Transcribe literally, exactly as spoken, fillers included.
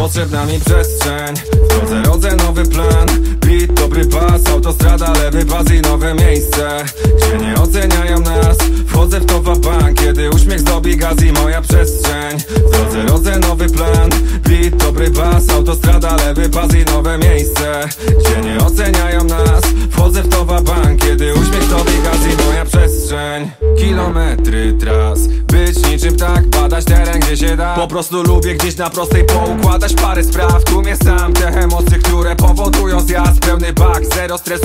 Potrzebna mi przestrzeń, w drodze rodzę nowy plan. Beat, dobry pas, autostrada, lewy pas i nowe miejsce, gdzie nie oceniają nas. Wchodzę w to wabank, kiedy uśmiech zdobi gaz i moja przestrzeń. W drodze rodzę nowy plan. Beat, dobry bas, autostrada, lewy pas i nowe miejsce, gdzie nie oceniają nas. Wchodzę w to wabank, kiedy uśmiech zdobi gaz i moja przestrzeń. Kilometry tras, być niczym tak, badać teren gdzie się da. Po prostu lubię gdzieś na prostej poukładać parę spraw. Tu mnie sam te emocje, które powodują zjazd. Pełny bak, zero stresu.